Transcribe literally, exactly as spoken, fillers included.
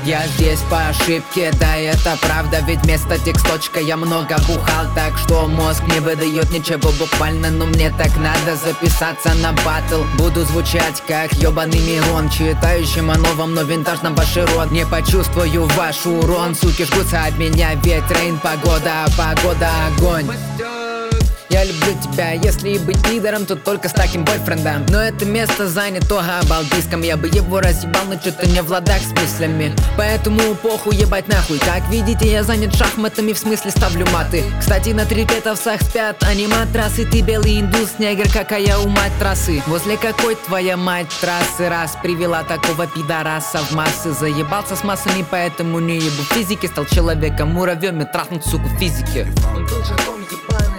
Я здесь по ошибке, да это правда. Ведь вместо тексточка я много бухал, так что мозг не выдает ничего буквально. Но мне так надо записаться на батл. Буду звучать как ёбаный Мирон, читающим о новом, но винтажном баширот. Не почувствую ваш урон, суки жгутся от меня, ведь рейн погода, погода огонь. Я люблю тебя, если быть лидером, то только с таким бойфрендом. Но это место занято балдиском. Я бы его разъебал, но что-то не в ладах с мыслями. Поэтому похуй, ебать нахуй. Как видите, я занят шахматами, в смысле ставлю маты. Кстати, на трипетовцах спят аниматрасы. Ты белый индус, негр, какая у мать трассы. Возле какой твоя мать трассы? Раз привела такого пидораса в массы. Заебался с массами, поэтому не ебу физики. Стал человеком, муравьем и трахнуть, суку, физики. Он был же ебать.